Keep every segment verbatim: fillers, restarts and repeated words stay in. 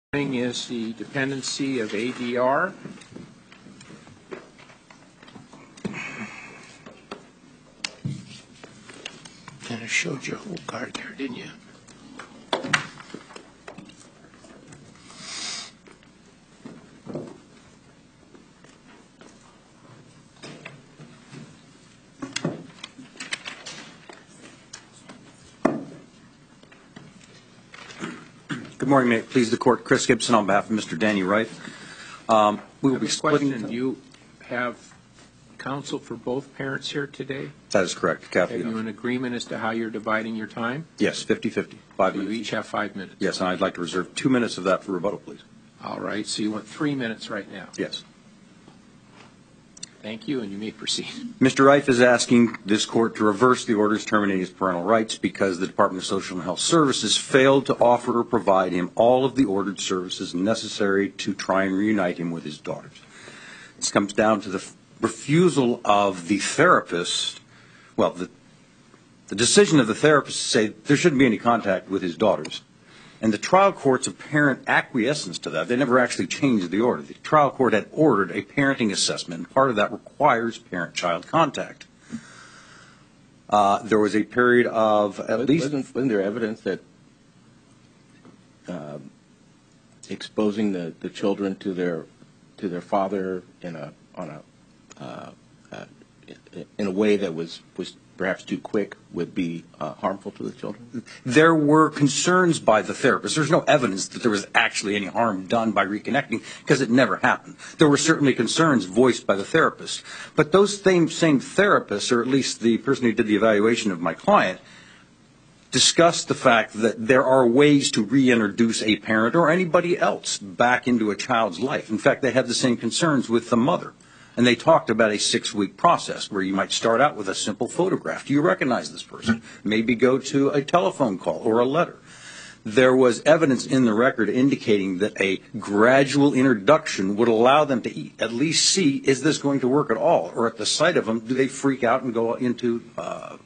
Is the dependency of A D R. And I showed you a whole card there, didn't you? Good morning, may it please the court. Chris Gibson on behalf of Mister Danny Rife. Um, we will be splitting. Question. Do you have counsel for both parents here today? That is correct, Kathy. Have you an agreement as to how you're dividing your time? Yes, fifty fifty. Five so minutes. You each have five minutes. Yes, and I'd like to reserve two minutes of that for rebuttal, please. All right. So you want three minutes right now? Yes. Thank you, and you may proceed. Mister Rife is asking this court to reverse the orders terminating his parental rights because the Department of Social and Health Services failed to offer or provide him all of the ordered services necessary to try and reunite him with his daughters. This comes down to the refusal of the therapist, well, the, the decision of the therapist to say there shouldn't be any contact with his daughters. And the trial court's apparent acquiescence to that, they never actually changed the order. The trial court had ordered a parenting assessment, and part of that requires parent-child contact. Uh, there was a period of at wasn't, least... Wasn't, wasn't there evidence that uh, exposing the, the children to their to their father in a on a uh, uh, in a way that was was perhaps too quick would be uh, harmful to the children? There were concerns by the therapist. There's no evidence that there was actually any harm done by reconnecting because it never happened. There were certainly concerns voiced by the therapist. But those same, same therapists, or at least the person who did the evaluation of my client, discussed the fact that there are ways to reintroduce a parent or anybody else back into a child's life. In fact, they had the same concerns with the mother. And they talked about a six-week process where you might start out with a simple photograph. Do you recognize this person? Maybe go to a telephone call or a letter. There was evidence in the record indicating that a gradual introduction would allow them to at least see, is this going to work at all? Or at the sight of them, do they freak out and go into uh,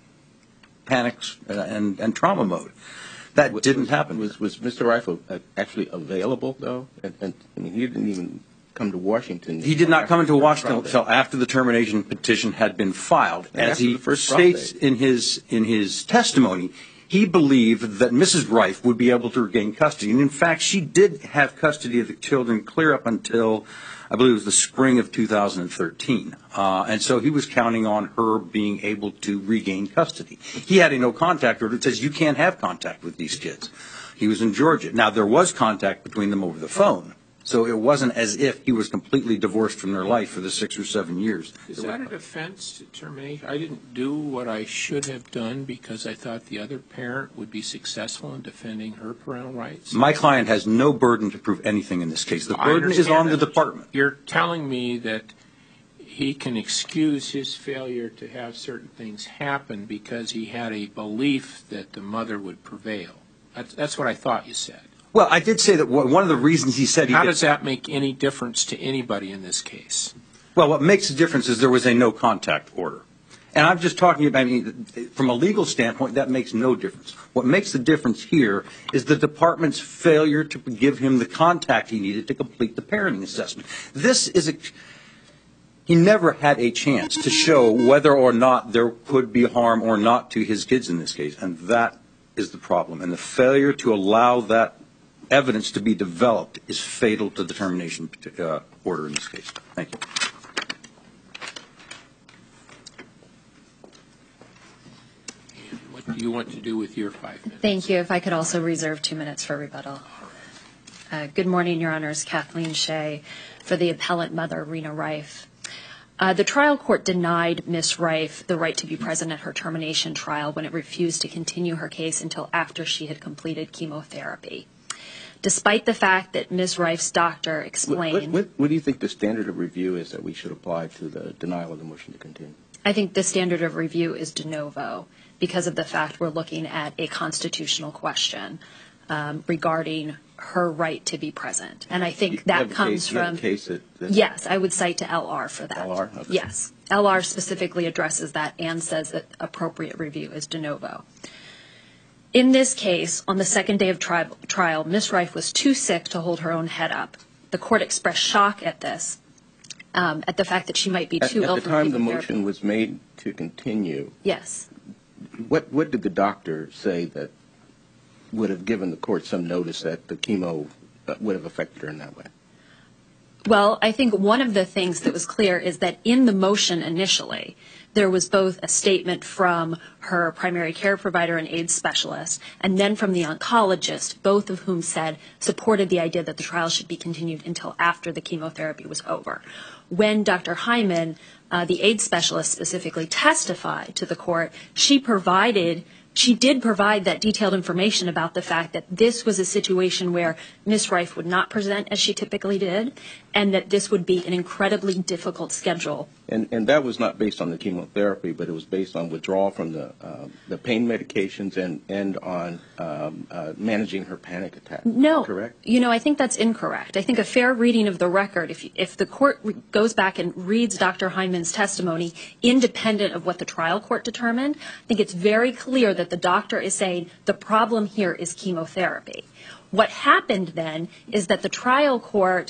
panics and, and trauma mode? That was, didn't was, happen. Was, was Mister Rife actually available, though? And, and I mean, he didn't even come to Washington. He did not come into Washington until after the termination petition had been filed. And As he states in his in his testimony, he believed that Missus Rife would be able to regain custody. And in fact, she did have custody of the children clear up until, I believe it was the spring of two thousand thirteen. Uh, and so he was counting on her being able to regain custody. He had a no contact order that says you can't have contact with these kids. He was in Georgia. Now, there was contact between them over the phone. So it wasn't as if he was completely divorced from their life for the six or seven years. Is that a defense to termination? I didn't do what I should have done because I thought the other parent would be successful in defending her parental rights? My client has no burden to prove anything in this case. The burden is on the department. You're telling me that he can excuse his failure to have certain things happen because he had a belief that the mother would prevail. That's, that's what I thought you said. Well, I did say that one of the reasons he said he How did, does that make any difference to anybody in this case? Well, what makes a difference is there was a no contact order. And I'm just talking about, I mean, from a legal standpoint, that makes no difference. What makes the difference here is the department's failure to give him the contact he needed to complete the parenting assessment. This is a, he never had a chance to show whether or not there could be harm or not to his kids in this case. And that is the problem. And the failure to allow that evidence to be developed is fatal to the termination uh, order in this case. Thank you. What do you want to do with your five minutes? Thank you. If I could also reserve two minutes for rebuttal. Uh, good morning, Your Honors. Kathleen Shea for the appellant mother, Rena Rife. Uh, the trial court denied Miz Rife the right to be present at her termination trial when it refused to continue her case until after she had completed chemotherapy. Despite the fact that Miz Rife's doctor explained... What, what, what do you think the standard of review is that we should apply to the denial of the motion to continue? I think the standard of review is de novo because of the fact we're looking at a constitutional question um, regarding her right to be present. And I think that comes case, you from... have a case that, that Yes, I would cite to L R for that. L R? Okay. Yes. L R specifically addresses that and says that appropriate review is de novo. In this case, on the second day of tri- trial, Miz Rife was too sick to hold her own head up. The court expressed shock at this, um, at the fact that she might be At, too at ill the for time the chemotherapy. motion was made to continue, Yes. what what did the doctor say that would have given the court some notice that the chemo uh, would have affected her in that way? Well, I think one of the things that was clear is that in the motion initially, there was both a statement from her primary care provider and AIDS specialist, and then from the oncologist, both of whom said, supported the idea that the trial should be continued until after the chemotherapy was over. When Doctor Hyman, uh, the AIDS specialist, specifically testified to the court, she provided She did provide that detailed information about the fact that this was a situation where Miz Rife would not present as she typically did, and that this would be an incredibly difficult schedule. And and that was not based on the chemotherapy, but it was based on withdrawal from the uh, the pain medications and and on um, uh, managing her panic attack. No, Correct? You know, I think that's incorrect. I think a fair reading of the record, if if the court re- goes back and reads Doctor Hyman's testimony, independent of what the trial court determined, I think it's very clear that the doctor is saying the problem here is chemotherapy. What happened then is that the trial court,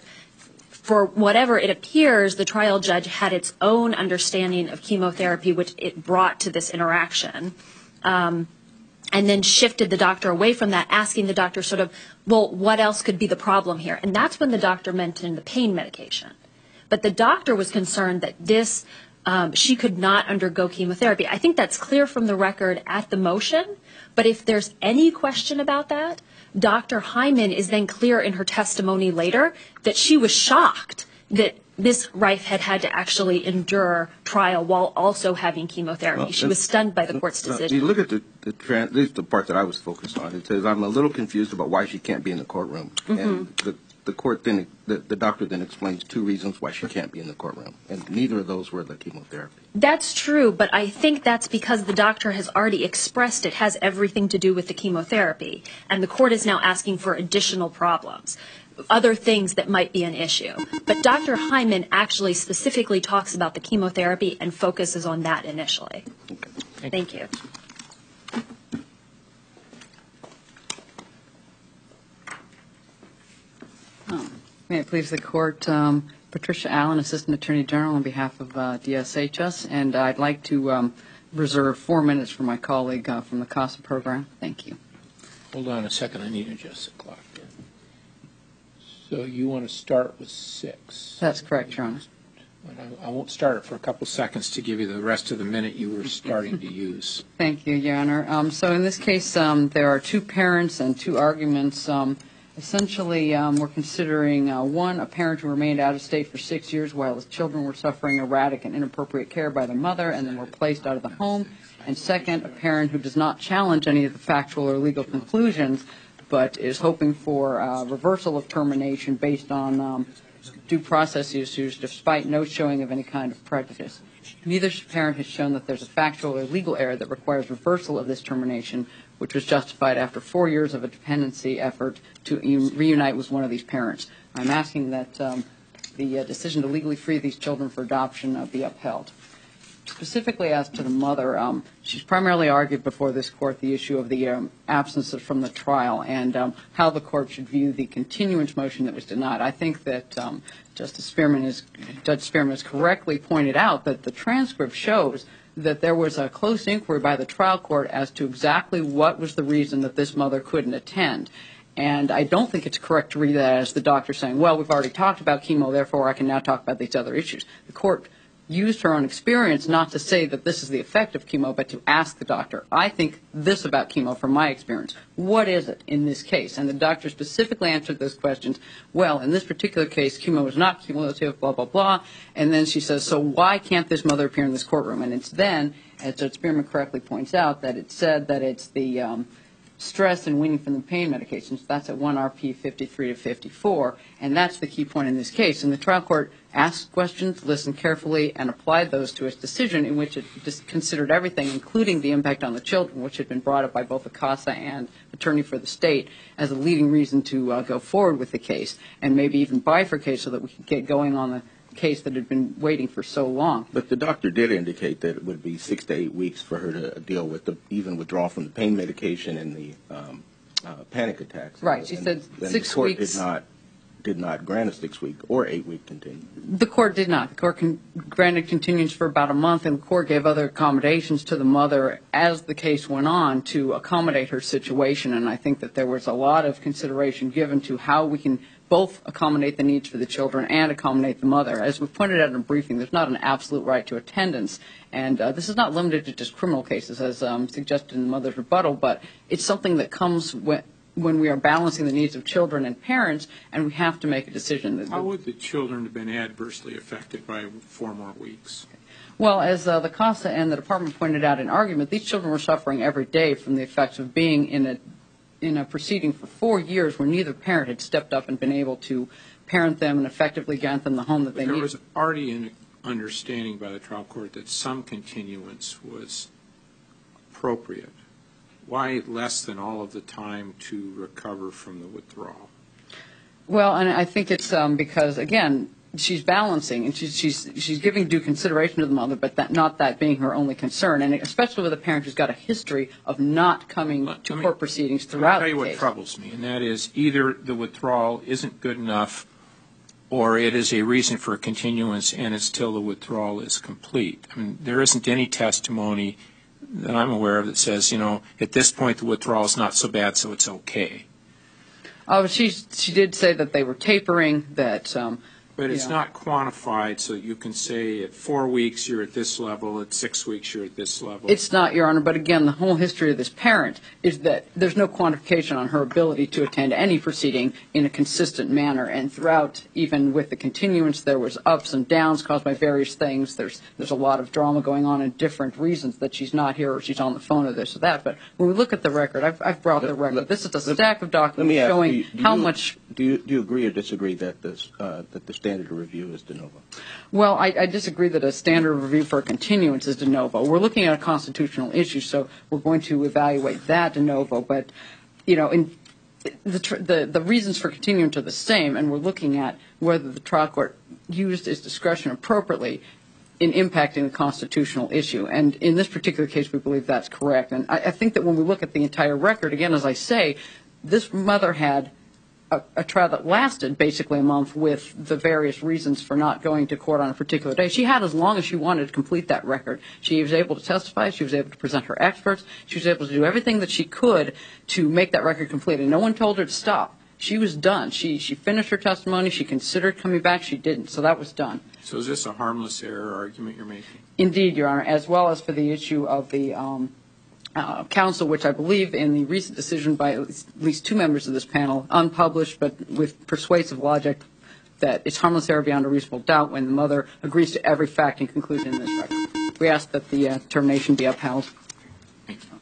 for whatever it appears, the trial judge had its own understanding of chemotherapy, which it brought to this interaction, um, and then shifted the doctor away from that, asking the doctor sort of, well, what else could be the problem here? And that's when the doctor mentioned the pain medication. But the doctor was concerned that this, um, she could not undergo chemotherapy. I think that's clear from the record at the motion, but if there's any question about that, Doctor Hyman is then clear in her testimony later that she was shocked that Miz Rife had had to actually endure trial while also having chemotherapy. Well, she was stunned by the court's uh, decision. You look at the the, tran- this is the part that I was focused on. It says I'm a little confused about why she can't be in the courtroom, Mm-hmm. and the the court then the, the doctor then explains two reasons why she can't be in the courtroom, and neither of those were the chemotherapy. That's true, but I think that's because the doctor has already expressed it has everything to do with the chemotherapy, and the court is now asking for additional problems, other things that might be an issue. But Doctor Hyman actually specifically talks about the chemotherapy and focuses on that initially. Okay. Thank you. May it please the Court, um, Patricia Allen, Assistant Attorney General on behalf of uh, D S H S, and I'd like to um, reserve four minutes for my colleague uh, from the CASA program. Thank you. Hold on a second. I need to adjust the clock here. So you want to start with six? That's correct, Your Honor. But I, I won't start it for a couple seconds to give you the rest of the minute you were starting to use. Thank you, Your Honor. Um, so in this case, um, there are two parents and two arguments. Um, essentially, um, we're considering, uh, one, a parent who remained out of state for six years while his children were suffering erratic and inappropriate care by their mother and then were placed out of the home. And second, a parent who does not challenge any of the factual or legal conclusions, but is hoping for uh, reversal of termination based on um, due process issues despite no showing of any kind of prejudice. Neither parent has shown that there's a factual or legal error that requires reversal of this termination, which was justified after four years of a dependency effort to reunite with one of these parents. I'm asking that um, the uh, decision to legally free these children for adoption uh, be upheld. Specifically as to the mother, um, she's primarily argued before this court the issue of the um, absences from the trial and um, how the court should view the continuance motion that was denied. I think that um, Justice Spearman is, Judge Spearman has correctly pointed out that the transcript shows that there was a close inquiry by the trial court as to exactly what was the reason that this mother couldn't attend. And I don't think it's correct to read that as the doctor saying, well, we've already talked about chemo, therefore I can now talk about these other issues. The court used her own experience not to say that this is the effect of chemo, but to ask the doctor, I think this about chemo from my experience. What is it in this case? And the doctor specifically answered those questions. Well, in this particular case, chemo is not cumulative, blah, blah, blah. And then she says, so why can't this mother appear in this courtroom? And it's then, as Judge Spearman correctly points out, that it said that it's the um, stress and weaning from the pain medications. That's at one R P fifty-three to fifty-four, and that's the key point in this case. And the trial court asked questions, listened carefully, and applied those to its decision in which it just considered everything, including the impact on the children, which had been brought up by both the CASA and attorney for the state as a leading reason to uh, go forward with the case and maybe even bifurcate so that we could get going on the case that had been waiting for so long. But the doctor did indicate that it would be six to eight weeks for her to deal with the even withdrawal from the pain medication and the um, uh, panic attacks. Right. She and, said and six the court weeks. Did not did not grant a six week or eight week continuance. The court did not. The court con- granted continuance for about a month, and the court gave other accommodations to the mother as the case went on to accommodate her situation. And I think that there was a lot of consideration given to how we can both accommodate the needs for the children and accommodate the mother. As we pointed out in a briefing, there's not an absolute right to attendance. And uh, this is not limited to just criminal cases, as um, suggested in the mother's rebuttal, but it's something that comes when, when we are balancing the needs of children and parents, and we have to make a decision. How would the children have been adversely affected by four more weeks? Well, as uh, the CASA and the department pointed out in argument, these children were suffering every day from the effects of being in a in a proceeding for four years where neither parent had stepped up and been able to parent them and effectively grant them the home that But they there need. was already an understanding by the trial court that some continuance was appropriate. Why less than all of the time to recover from the withdrawal? Well, and I think it's um, because, again, she's balancing and she's, she's, she's giving due consideration to the mother, but that, not that being her only concern, and especially with a parent who's got a history of not coming Let- to let me- court proceedings I'll throughout tell you the what case. troubles me, and that is either the withdrawal isn't good enough or it is a reason for a continuance and it's till the withdrawal is complete. I mean, there isn't any testimony that I'm aware of that says, you know, at this point the withdrawal is not so bad, so it's okay. Oh, she she did say that they were tapering, that um, But it's Yeah. not quantified so that you can say at four weeks you're at this level, at six weeks you're at this level. it's not, Your Honor, but again, the whole history of this parent is that there's no quantification on her ability to attend any proceeding in a consistent manner. And throughout, even with the continuance, there was ups and downs caused by various things. There's there's a lot of drama going on and different reasons that she's not here or she's on the phone or this or that. But when we look at the record, I've, I've brought the Let- record. let- This is a let- stack of Let me documents ask showing you, do how you- much. Do you, do you agree or disagree that this uh, that the standard of review is de novo? Well, I, I disagree that a standard review for a continuance is de novo. We're looking at a constitutional issue, so we're going to evaluate that de novo. But, you know, in the, tr- the the reasons for continuance are the same, and we're looking at whether the trial court used its discretion appropriately in impacting the constitutional issue. And in this particular case, we believe that's correct. And I, I think that when we look at the entire record, again, as I say, this mother had A, a trial that lasted basically a month with the various reasons for not going to court on a particular day. She had as long as she wanted to complete that record. She was able to testify. She was able to present her experts. She was able to do everything that she could to make that record complete. And no one told her to stop. She was done. She, she finished her testimony. She considered coming back. She didn't. So that was done. So is this a harmless error argument you're making? Indeed, Your Honor, as well as for the issue of the um, Uh, counsel, which I believe in the recent decision by at least, at least two members of this panel, unpublished but with persuasive logic, that it's harmless error beyond a reasonable doubt when the mother agrees to every fact and conclusion in this record. We ask that the uh, termination be upheld. Thank you.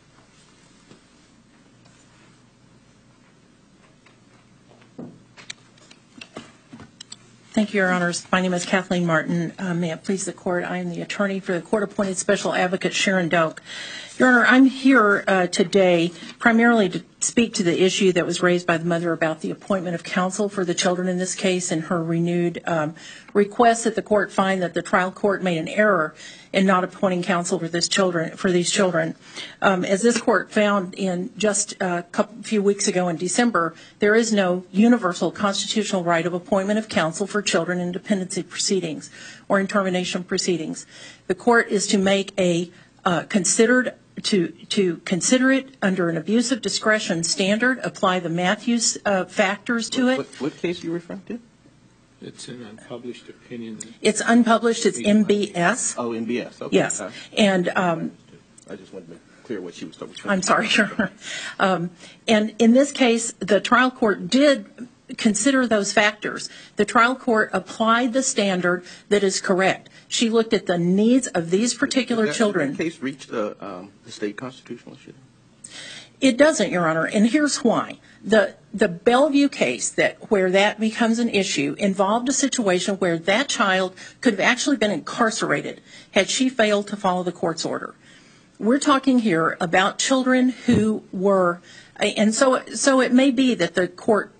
Thank you, Your Honors. My name is Kathleen Martin. Uh, may it please the Court, I am the attorney for the court-appointed Special Advocate Sharon Doak. Your Honor, I'm here uh, today primarily to speak to the issue that was raised by the mother about the appointment of counsel for the children in this case and her renewed um, request that the court find that the trial court made an error in not appointing counsel for this children for these children. Um, as this court found in just a couple, few weeks ago in December, there is no universal constitutional right of appointment of counsel for children in dependency proceedings or in termination proceedings. The court is to make a uh, considered to to consider it under an abuse of discretion standard, apply the Matthews uh, factors to it. What, what case are you referring to? It's an unpublished opinion. It's unpublished. It's M B S. Oh, M B S. Okay. Yes, Uh, and um, I just wanted to make clear what she was talking about. I'm sorry, sure. Um, and in this case, the trial court did consider those factors. The trial court applied the standard that is correct. She looked at the needs of these particular Did that, children. Did that case reach the, um, the state constitutional issue? It doesn't, Your Honor, and here's why. The the Bellevue case that where that becomes an issue involved a situation where that child could have actually been incarcerated had she failed to follow the court's order. We're talking here about children who were, and so so it may be that the court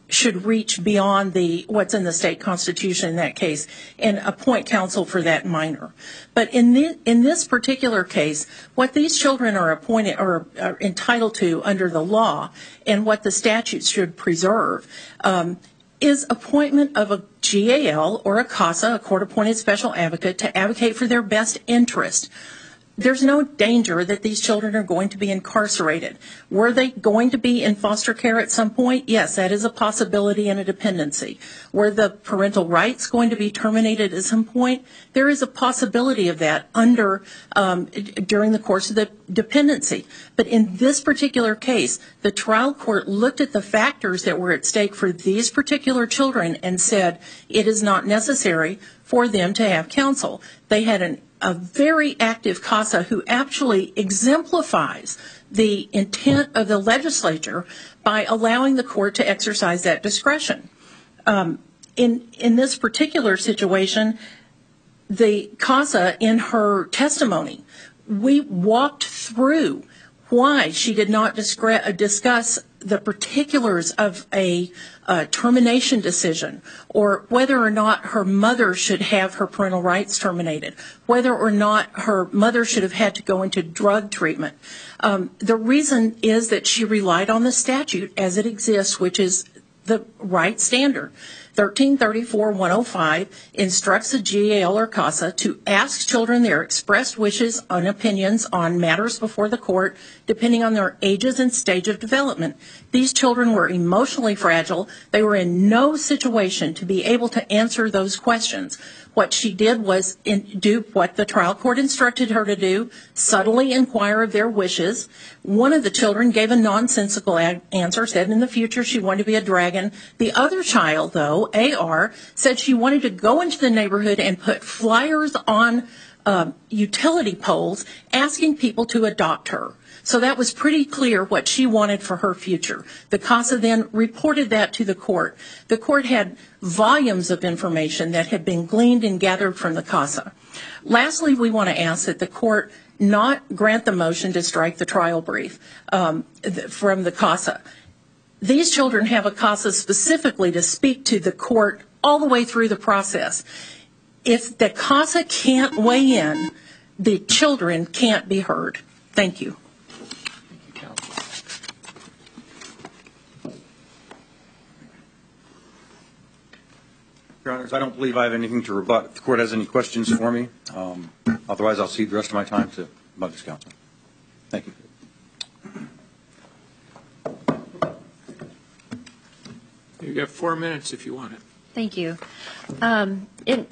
should reach beyond the what's in the state constitution in that case and appoint counsel for that minor. But in the, in this particular case, what these children are appointed or are entitled to under the law and what the statutes should preserve um, is appointment of a G A L or a CASA, a court-appointed special advocate, to advocate for their best interest. There's no danger that these children are going to be incarcerated. Were they going to be in foster care at some point? Yes, that is a possibility and a dependency. Were the parental rights going to be terminated at some point? There is a possibility of that under um, during the course of the dependency. But in this particular case, the trial court looked at the factors that were at stake for these particular children and said it is not necessary for them to have counsel. They had an a very active CASA who actually exemplifies the intent of the legislature by allowing the court to exercise that discretion. Um, in, in this particular situation, the CASA, in her testimony, we walked through why she did not discuss the particulars of a uh, termination decision, or whether or not her mother should have her parental rights terminated, whether or not her mother should have had to go into drug treatment. Um, the reason is that she relied on the statute as it exists, which is the right standard. thirteen thirty-four one oh five instructs the G A L or CASA to ask children their expressed wishes and opinions on matters before the court, depending on their ages and stage of development. These children were emotionally fragile. They were in no situation to be able to answer those questions. What she did was in, do what the trial court instructed her to do, subtly inquire of their wishes. One of the children gave a nonsensical ag- answer, said in the future she wanted to be a dragon. The other child, though, A R, said she wanted to go into the neighborhood and put flyers on uh, utility poles asking people to adopt her. So that was pretty clear what she wanted for her future. The CASA then reported that to the court. The court had volumes of information that had been gleaned and gathered from the CASA. Lastly, we want to ask that the court not grant the motion to strike the trial brief um, th- from the CASA. These children have a CASA specifically to speak to the court all the way through the process. If the CASA can't weigh in, the children can't be heard. Thank you. Your Honors, I don't believe I have anything to rebut. If the court has any questions for me, um, otherwise I'll cede the rest of my time to Mother's Counsel. Thank you. You've got four minutes if you want it. Thank you. Um, it,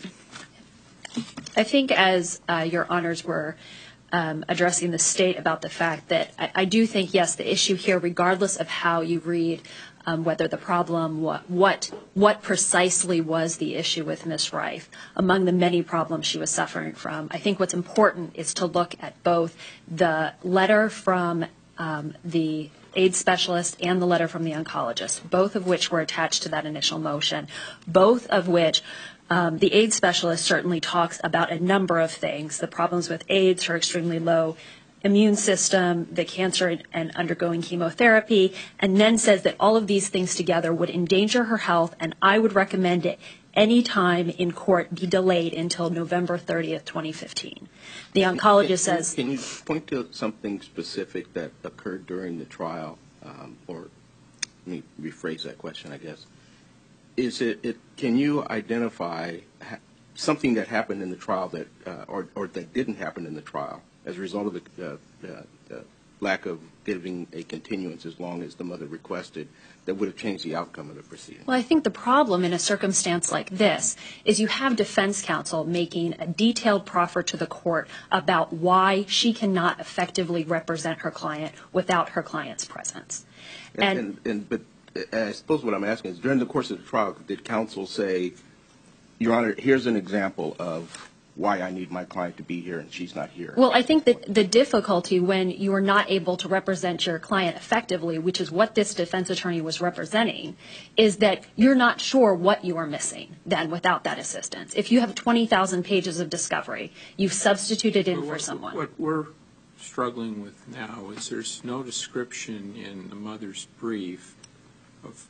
I think as uh, your honors were um, addressing the state about the fact that I, I do think, yes, the issue here, regardless of how you read um, whether the problem, what, what, what precisely was the issue with Miz Rife, among the many problems she was suffering from, I think what's important is to look at both the letter from um, the AIDS specialist and the letter from the oncologist, both of which were attached to that initial motion, both of which um, the AIDS specialist certainly talks about a number of things, the problems with AIDS, her extremely low immune system, the cancer and undergoing chemotherapy, and then says that all of these things together would endanger her health, and I would recommend it any time in court be delayed until November thirtieth, twenty fifteen. The oncologist can, says... Can you point to something specific that occurred during the trial, um, or let me rephrase that question, I guess. Is it, it can you identify ha- something that happened in the trial that, uh, or, or that didn't happen in the trial as a result of the, uh, uh, the lack of giving a continuance as long as the mother requested, that would have changed the outcome of the proceeding? Well, I think the problem in a circumstance like this is you have defense counsel making a detailed proffer to the court about why she cannot effectively represent her client without her client's presence. And, and, and but I suppose what I'm asking is, during the course of the trial, did counsel say, Your Honor, here's an example of why I need my client to be here and she's not here? Well, I think that the difficulty when you are not able to represent your client effectively, which is what this defense attorney was representing, is that you're not sure what you are missing then without that assistance. If you have twenty thousand pages of discovery, you've substituted in Well, for what, someone. What we're struggling with now is there's no description in the mother's brief of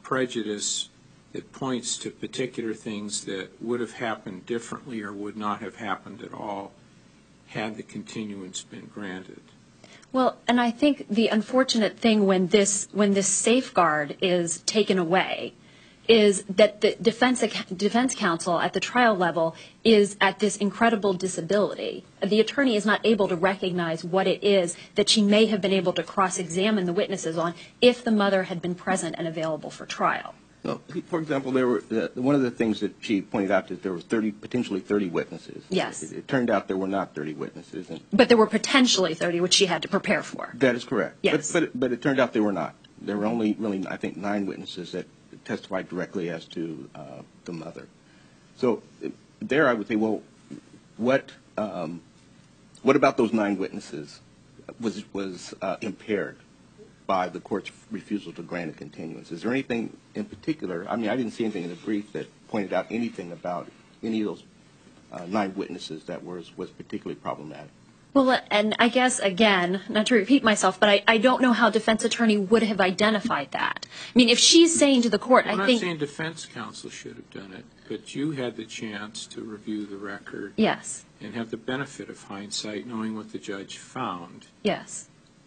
prejudice that points to particular things that would have happened differently or would not have happened at all had the continuance been granted? Well, and I think the unfortunate thing when this when this safeguard is taken away is that the defense defense counsel at the trial level is at this incredible disability. The attorney is not able to recognize what it is that she may have been able to cross-examine the witnesses on if the mother had been present and available for trial. No, for example, there were uh, one of the things that she pointed out that there were thirty, potentially thirty witnesses. Yes. It, it turned out there were not thirty witnesses. And But there were potentially thirty, which she had to prepare for. that is correct. Yes. But, but, but it turned out there were not. There were only really, I think, nine witnesses that testified directly as to uh, the mother. So uh, there I would say, well, what um, what about those nine witnesses was, was uh, impaired by the court's refusal to grant a continuance? Is there anything in particular? I mean, I didn't see anything in the brief that pointed out anything about any of those uh, nine witnesses that was, was particularly problematic. Well, and I guess, again, not to repeat myself, but I, I don't know how defense attorney would have identified that. I mean, if she's saying to the court, I'm I not think... saying defense counsel should have done it, but you had the chance to review the record Yes, and have the benefit of hindsight, knowing what the judge found. yes.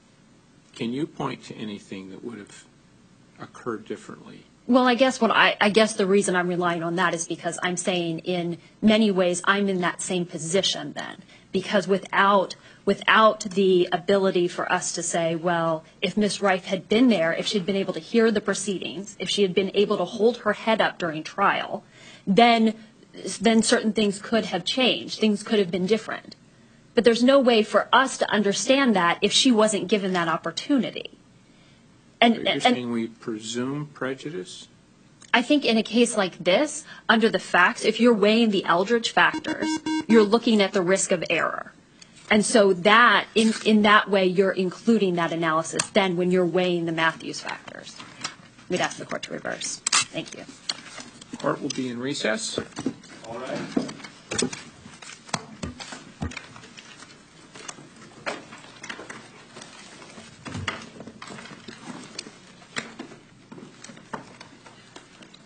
Can you point to anything that would have occurred differently? Well, I guess what I, I guess the reason I'm relying on that is because I'm saying in many ways I'm in that same position then. Because without without the ability for us to say, well, if Miz Reif had been there, if she'd been able to hear the proceedings, if she had been able to hold her head up during trial, then then certain things could have changed. Things could have been different. But there's no way for us to understand that if she wasn't given that opportunity. And, Are you and saying we presume prejudice? I think in a case like this, under the facts, if you're weighing the Eldridge factors, you're looking at the risk of error. And so that, in, in that way, you're including that analysis then when you're weighing the Matthews factors. We'd ask the court to reverse. Thank you. Court will be in recess. All right.